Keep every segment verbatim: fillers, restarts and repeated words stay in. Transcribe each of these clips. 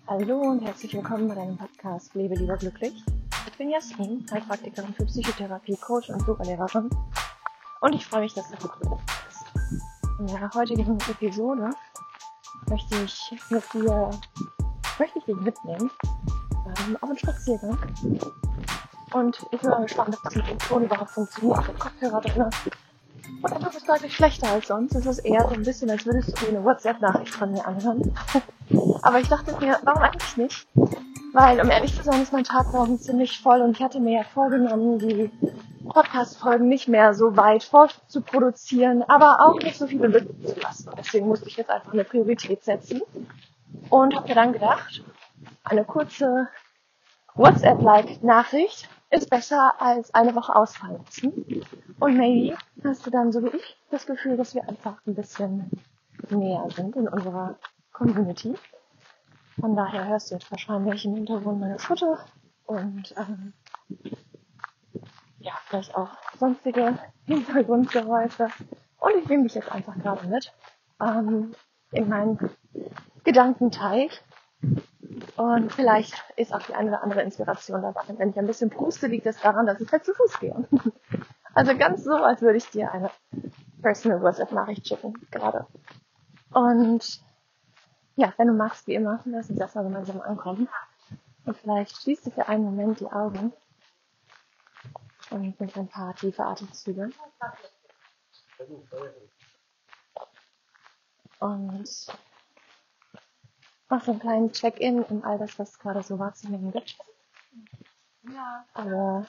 Hallo und herzlich willkommen bei deinem Podcast Lebe lieber glücklich. Ich bin Jasmin, Heilpraktikerin für Psychotherapie, Coach und Yoga-Lehrerin und ich freue mich, dass du gekommen bist. In der heutigen Episode möchte ich mit dir, möchte ich dich mitnehmen ähm, auf einen Spaziergang und ich bin mal gespannt, ob das mit dem Ton überhaupt funktioniert, auf dem Kopfhörer drin. Und einfach ist deutlich schlechter als sonst. Es ist eher so ein bisschen, als würdest du dir eine WhatsApp-Nachricht von mir anhören. Aber ich dachte mir, warum eigentlich nicht? Weil, um ehrlich zu sein, ist mein Tag morgen ziemlich voll und ich hatte mir ja vorgenommen, die Podcast-Folgen nicht mehr so weit vorzuproduzieren, aber auch nicht so viele Lücken zu lassen. Deswegen musste ich jetzt einfach eine Priorität setzen und habe mir dann gedacht, eine kurze WhatsApp-like-Nachricht ist besser als eine Woche ausfallen lassen. Und maybe hast du dann, so wie ich, das Gefühl, dass wir einfach ein bisschen näher sind in unserer Community. Von daher hörst du jetzt wahrscheinlich im Hintergrund meine Schritte und ähm, ja, vielleicht auch sonstige Hintergrundgeräusche. Und ich nehme dich jetzt einfach gerade mit ähm, in meinen Gedankenteich. Und vielleicht ist auch die eine oder andere Inspiration dabei. Und wenn ich ein bisschen puste, liegt es daran, dass ich halt zu Fuß gehe. Also ganz so, als würde ich dir eine Personal WhatsApp-Nachricht schicken gerade. Und ja, wenn du magst, wie immer, lass uns erstmal gemeinsam ankommen. Und vielleicht schließt du für einen Moment die Augen und mit ein paar tiefe Atemzüge. Und mach so einen kleinen Check-in in all das, was gerade so wahrzunehmen gibt. Alle,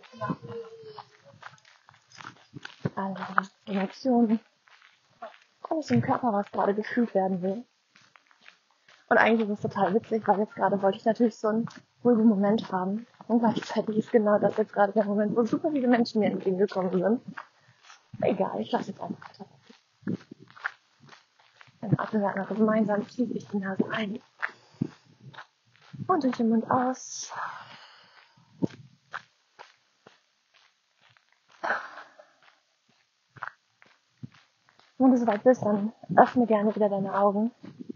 alle Emotionen, alles im Körper, was gerade gefühlt werden will. Und eigentlich ist es total witzig, weil jetzt gerade wollte ich natürlich so einen ruhigen Moment haben. Und gleichzeitig ist genau das jetzt gerade der Moment, wo super viele Menschen mir entgegengekommen sind. Egal, ich lasse jetzt einfach weiter. Dann atmen wir einmal gemeinsam tief durch die Nase ein. Und durch den Mund aus. Wenn du soweit bist, dann öffne gerne wieder deine Augen.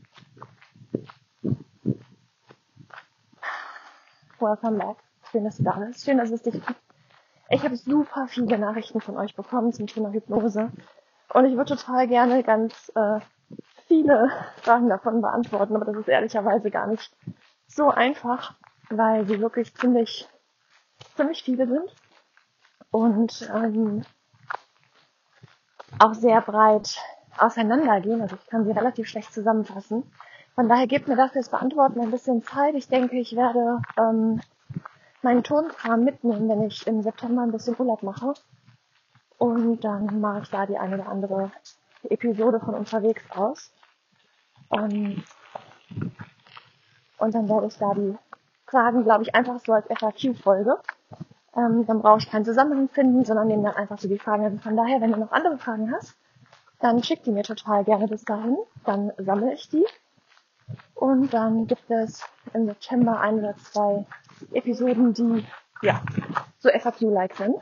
Welcome back. Schön, dass du da bist. Schön, dass es dich gibt. Ich habe super viele Nachrichten von euch bekommen zum Thema Hypnose. Und ich würde total gerne ganz äh, viele Fragen davon beantworten. Aber das ist ehrlicherweise gar nicht so einfach, weil sie wirklich ziemlich, ziemlich viele sind. Und ähm, auch sehr breit auseinandergehen. Also ich kann sie relativ schlecht zusammenfassen. Von daher gebt mir dafür das Beantworten ein bisschen Zeit. Ich denke, ich werde ähm, meinen Tonkram mitnehmen, wenn ich im September ein bisschen Urlaub mache. Und dann mache ich da die eine oder andere Episode von unterwegs aus. Ähm, und dann werde ich da die Fragen, glaube ich, einfach so als F A Q-Folge. Ähm, dann brauche ich keinen Zusammenhang finden, sondern nehme dann einfach so die Fragen. Also von daher, wenn du noch andere Fragen hast, dann schick die mir total gerne bis dahin. Dann sammle ich die. Und dann gibt es im September ein oder zwei Episoden, die ja so F A Q-like sind.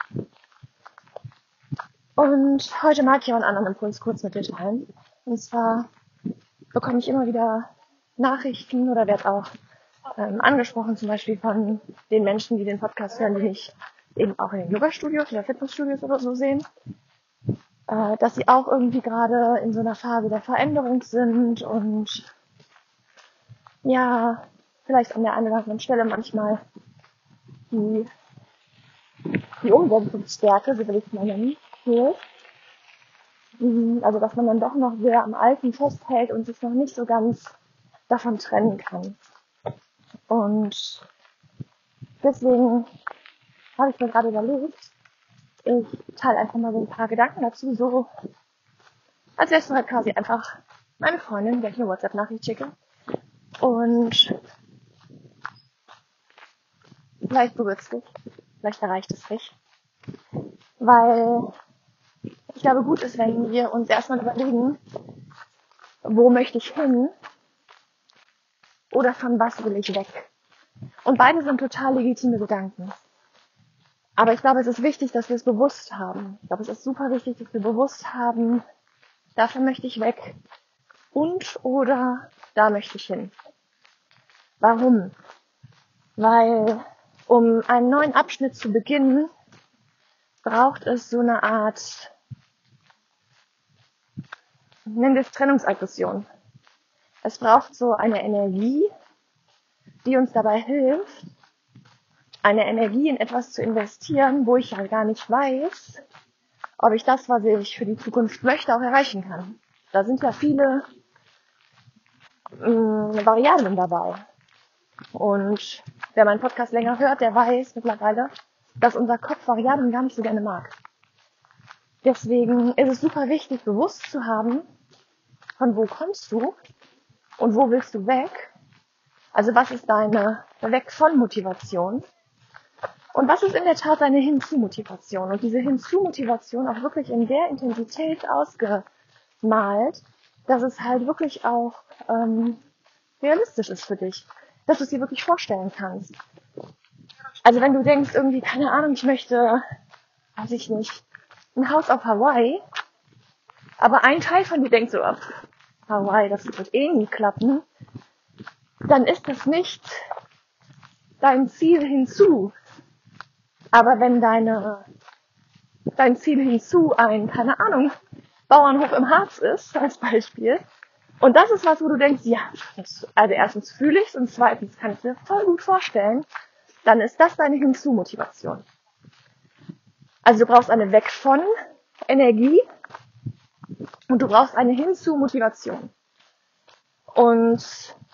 Und heute mag ich auch einen anderen Impuls kurz mit dir teilen. Und zwar bekomme ich immer wieder Nachrichten oder werde auch ähm, angesprochen, zum Beispiel von den Menschen, die den Podcast hören, die mich eben auch in den Yoga-Studios oder Fitnessstudios oder so sehen, äh, dass sie auch irgendwie gerade in so einer Phase der Veränderung sind und ja, vielleicht an der einen oder anderen Stelle manchmal die, die Umsetzungsstärke, so will ich es mal nennen, fehlt. Also, dass man dann doch noch sehr am Alten festhält und sich noch nicht so ganz davon trennen kann. Und deswegen habe ich mir gerade überlegt, ich teile einfach mal so ein paar Gedanken dazu, so als wärst du halt quasi einfach meine Freundin, der ich eine WhatsApp-Nachricht schicke. Und vielleicht berührt es dich, vielleicht erreicht es dich. Weil ich glaube, gut ist, wenn wir uns erstmal überlegen, wo möchte ich hin oder von was will ich weg. Und beide sind total legitime Gedanken. Aber ich glaube, es ist wichtig, dass wir es bewusst haben. Ich glaube, es ist super wichtig, dass wir bewusst haben, davon möchte ich weg und oder da möchte ich hin. Warum? Weil um einen neuen Abschnitt zu beginnen, braucht es so eine Art, nennen wir es Trennungsaggression. Es braucht so eine Energie, die uns dabei hilft, eine Energie in etwas zu investieren, wo ich ja gar nicht weiß, ob ich das, was ich für die Zukunft möchte, auch erreichen kann. Da sind ja viele mh, Variablen dabei. Und wer meinen Podcast länger hört, der weiß mittlerweile, dass unser Kopf Variablen gar nicht so gerne mag. Deswegen ist es super wichtig, bewusst zu haben, von wo kommst du und wo willst du weg? Also was ist deine Weg von Motivation? Und was ist in der Tat deine Hinzu-Motivation? Und diese Hinzu-Motivation auch wirklich in der Intensität ausgemalt, dass es halt wirklich auch ähm, realistisch ist für dich. Dass du es dir wirklich vorstellen kannst. Also wenn du denkst, irgendwie, keine Ahnung, ich möchte, weiß ich nicht, ein Haus auf Hawaii, aber ein Teil von dir denkt so, oh, Hawaii, das wird eh nie klappen, dann ist das nicht dein Ziel hinzu. Aber wenn deine, dein Ziel hinzu ein, keine Ahnung, Bauernhof im Harz ist, als Beispiel, und das ist was, wo du denkst, ja, das, also erstens fühle ich es und zweitens kann ich mir voll gut vorstellen, dann ist das deine Hinzu-Motivation. Also du brauchst eine Weg von Energie und du brauchst eine Hinzu-Motivation. Und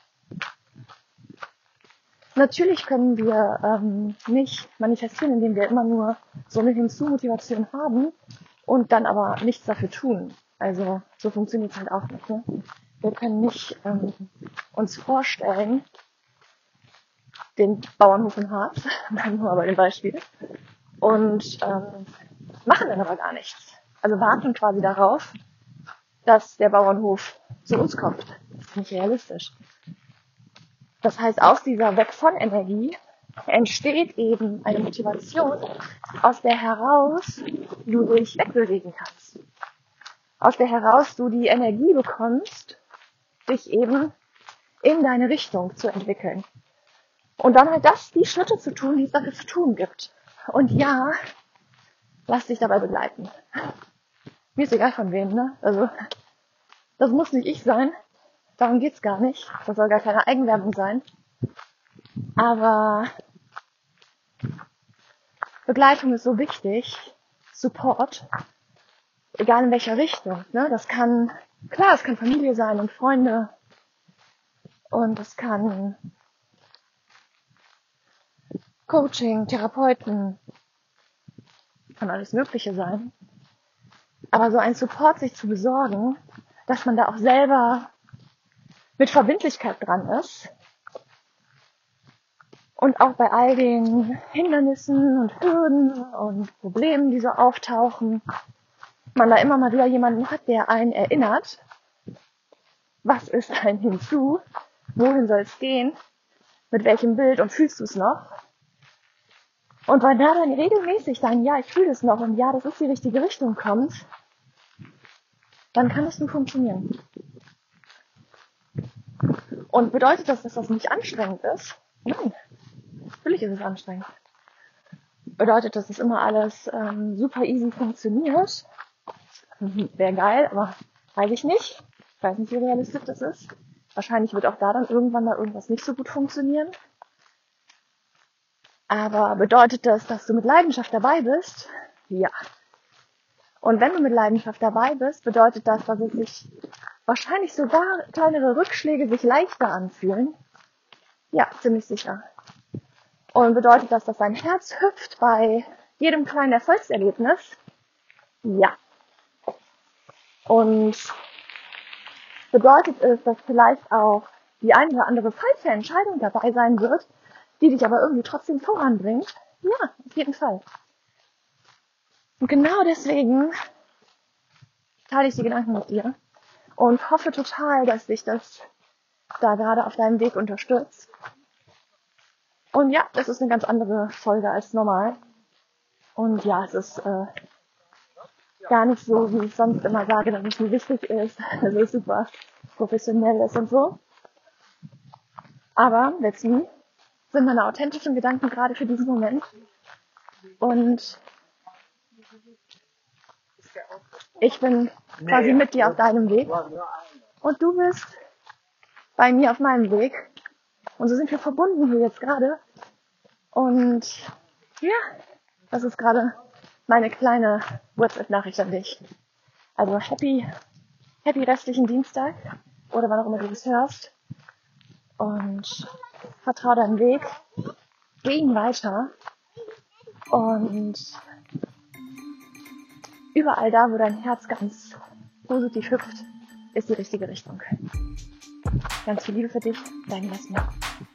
natürlich können wir ähm, nicht manifestieren, indem wir immer nur so eine Hinzu-Motivation haben und dann aber nichts dafür tun. Also so funktioniert es halt auch nicht. Ne? Wir können nicht ähm, uns vorstellen, den Bauernhof im Harz, nur aber dem Beispiel, und ähm, machen dann aber gar nichts. Also warten quasi darauf, dass der Bauernhof zu uns kommt. Das ist nicht realistisch. Das heißt, aus dieser Weg von Energie entsteht eben eine Motivation, aus der heraus du dich wegbewegen kannst. Aus der heraus du die Energie bekommst, dich eben in deine Richtung zu entwickeln. Und dann halt das, die Schritte zu tun, die es dafür zu tun gibt. Und ja, lass dich dabei begleiten. Mir ist egal von wem, ne? Also, das muss nicht ich sein. Darum geht's gar nicht. Das soll gar keine Eigenwerbung sein. Aber Begleitung ist so wichtig. Support. Egal in welcher Richtung, ne? Das kann, klar, es kann Familie sein und Freunde. Und es kann Coaching, Therapeuten, kann alles Mögliche sein. Aber so ein Support sich zu besorgen, dass man da auch selber mit Verbindlichkeit dran ist und auch bei all den Hindernissen und Hürden und Problemen, die so auftauchen, man da immer mal wieder jemanden hat, der einen erinnert, was ist ein Hinzu, wohin soll es gehen, mit welchem Bild und fühlst du es noch? Und wenn da dann regelmäßig dein Ja, ich fühle es noch und ja, das ist die richtige Richtung kommt, dann kann es nur funktionieren. Und bedeutet das, dass das nicht anstrengend ist? Nein, natürlich ist es anstrengend. Bedeutet, dass es immer alles ähm, super easy funktioniert? Wäre geil, aber weiß ich nicht. Ich weiß nicht, wie realistisch das ist. Wahrscheinlich wird auch da dann irgendwann mal irgendwas nicht so gut funktionieren. Aber bedeutet das, dass du mit Leidenschaft dabei bist? Ja. Und wenn du mit Leidenschaft dabei bist, bedeutet das, dass es sich wahrscheinlich sogar kleinere Rückschläge sich leichter anfühlen? Ja, ziemlich sicher. Und bedeutet das, dass dein Herz hüpft bei jedem kleinen Erfolgserlebnis? Ja. Und bedeutet es, dass vielleicht auch die eine oder andere falsche Entscheidung dabei sein wird, die dich aber irgendwie trotzdem voranbringt? Ja, auf jeden Fall. Und genau deswegen teile ich die Gedanken mit dir und hoffe total, dass dich das da gerade auf deinem Weg unterstützt. Und ja, das ist eine ganz andere Folge als normal. Und ja, es ist äh, gar nicht so, wie ich sonst immer sage, dass es mir wichtig ist, dass es super professionell ist und so. Aber that's me, sind meine authentischen Gedanken gerade für diesen Moment. Und ich bin quasi mit dir auf deinem Weg. Und du bist bei mir auf meinem Weg. Und so sind wir verbunden hier jetzt gerade. Und ja, das ist gerade meine kleine WhatsApp-Nachricht an dich. Also happy, happy restlichen Dienstag oder wann auch immer du das hörst. Und vertrau deinem Weg, geh ihn weiter und überall da, wo dein Herz ganz positiv hüpft, ist die richtige Richtung. Ganz viel Liebe für dich, dein Jasmin.